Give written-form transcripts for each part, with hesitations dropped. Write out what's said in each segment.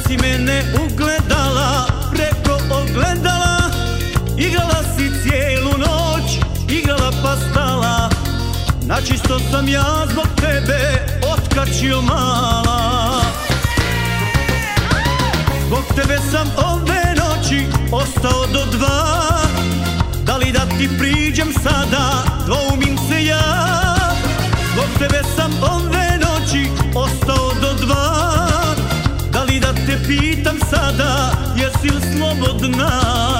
si mene ugledala preko ogledala, igrala si cijelu noć, igrala pa stala. Načisto sam ja zbog tebe otkačio mala. Zbog tebe sam ove noći ostao do 2. Da li da ti priđem sada, dvoumim se ja. Zbog tebe sam ove noći ostao do 2. Da li da te pitam sada, jesi li slobodna?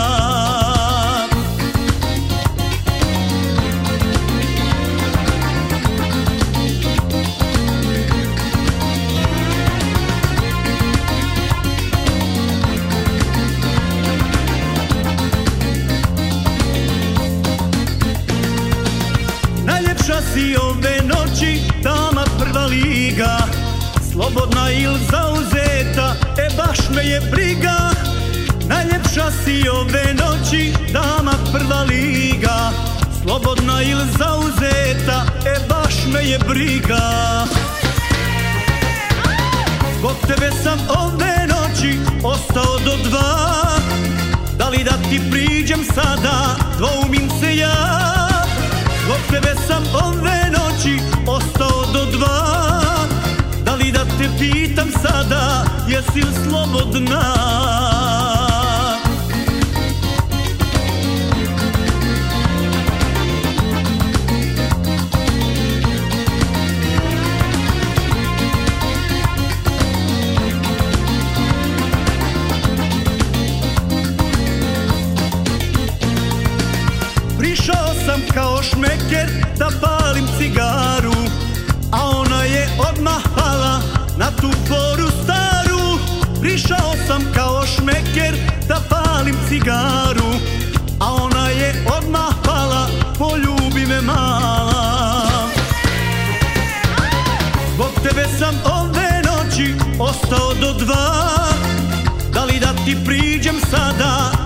Najljepša si ove noći, dama prva liga. Slobodna ili zauzeta, baš me je briga. Najljepša si ove noći, dama prva liga. Slobodna ili zauzeta, baš me je briga. Zbog tebe sam ove noći ostao do 2. Da li da ti priđem sada, dvoumim se ja. Zbog tebe sam ove noći ostao do 2. Da li da te pitam sada, jesi li slobodna? Prišao sam kao šmeker da palim cigaru, a ona je odmah pala na tu foru staru. Prišao sam kao šmeker da palim cigaru, a ona je odmah pala, poljubi me mala. Zbog tebe sam ove noći ostao do 2. Da li da ti priđem sada,